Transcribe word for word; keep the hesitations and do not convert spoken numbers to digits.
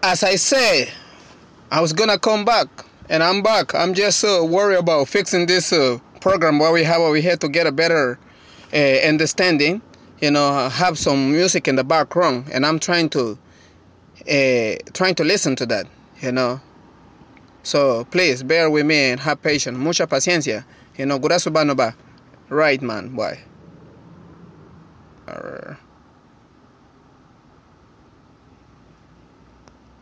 As I say, I was gonna come back, and I'm back. I'm just uh, worried about fixing this uh, program what we have over here to get a better uh, understanding. You know, have some music in the background, and I'm trying to uh, trying to listen to that. You know, so please bear with me and have patience, mucha paciencia. You know, gurasu ba no ba? Right, man. Why? Uh,